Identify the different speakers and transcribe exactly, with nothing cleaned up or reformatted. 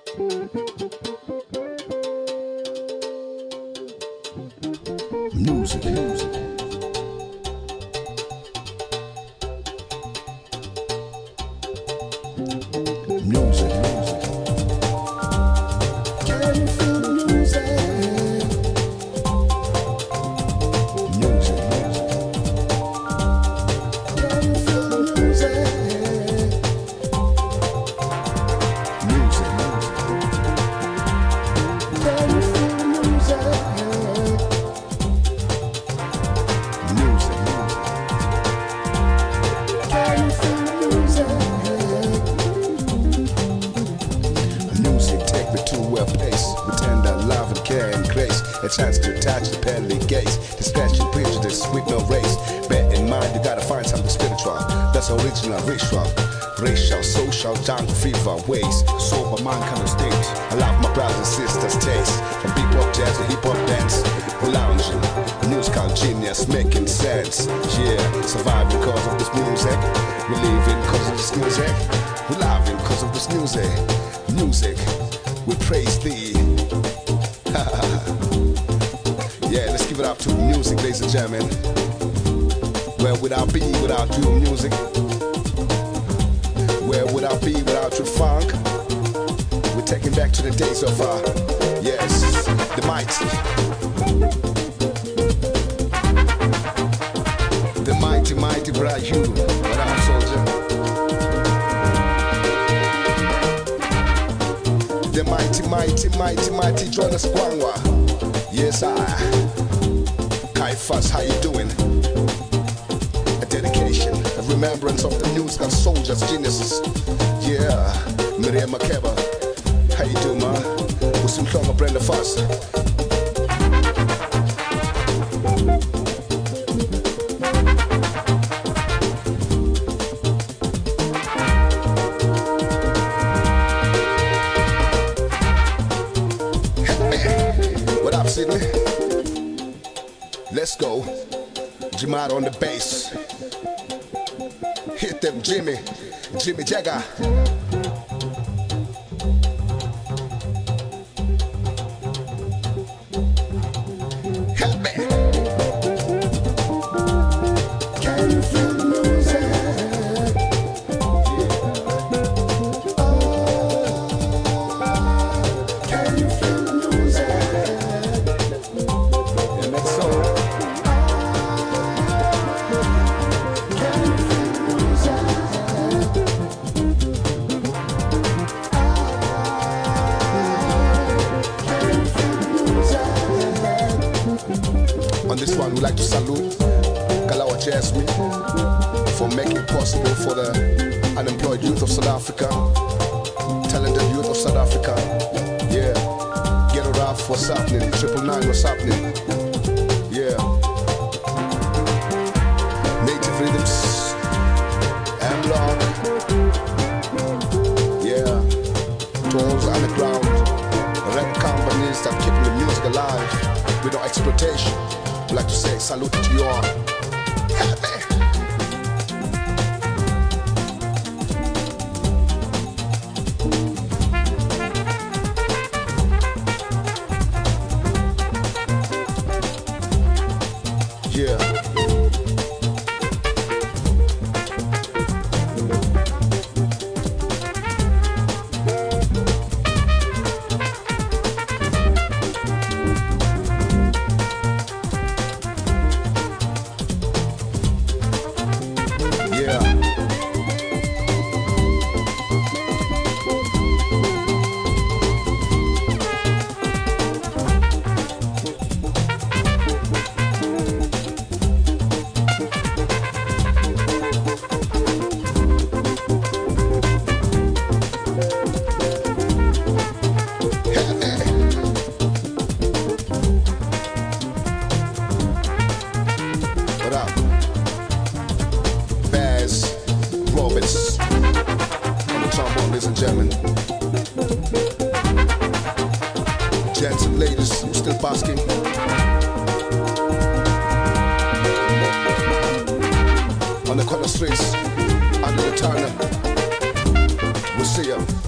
Speaker 1: Music, music. Music, music. Can you feel the music? Music, music. Can you feel the music? Music, music. Can you feel the music? Music, music. Can you feel the music? Music take me to a place with tender love and care and grace. A chance to touch the pearly gates, dispatching prejudice with no race. Bear in mind you gotta find something spiritual. That's original ritual. Racial, social, jungle fever ways. Sober mind kind of state. I love my brothers and sisters taste. From big pop jazz to hip hop dance. We're lounging, musical genius making sense. Yeah, surviving because of this music. We're living because of this music. We're loving because of this music. Music, we praise thee. Yeah, let's give it up to music, ladies and gentlemen. Where would I be without you, music? Where would I be without your funk? We're taking back to the days of, uh, yes, the mighty. The mighty, mighty bride you. What up, soldier? The mighty, mighty, mighty, mighty Jonas Gwangwa. Yes, I. Kaifas, how you doing? A dedication, a remembrance of the musical soldiers, geniuses. Yeah, Miriam Makeba. How you doing, man? Usimhlonga Brenda Foss. What up, Sydney? Let's go. Jimad on the bass. Hit them, Jimmy. Jimmy Jagger. Help me. Can you feel the music? Oh, can you feel the music? Yeah, next song. Can you feel the music? Can you feel the music? On this one, we like to salute Kalawa Jasmine for making it possible for the unemployed youth of South Africa, talented youth of South Africa. Yeah, get it off, what's happening? Triple nine, what's happening? Yeah, native rhythms, M-Lock. Yeah, to all the underground rap companies that keeping the music alive with no exploitation. I'd like to say salute to you all. Happy. Yeah. Yeah. What up? Baz Roberts on the trombone, ladies and gentlemen. Gents and ladies who still basking. On the corner streets, under the Turner. We'll see ya.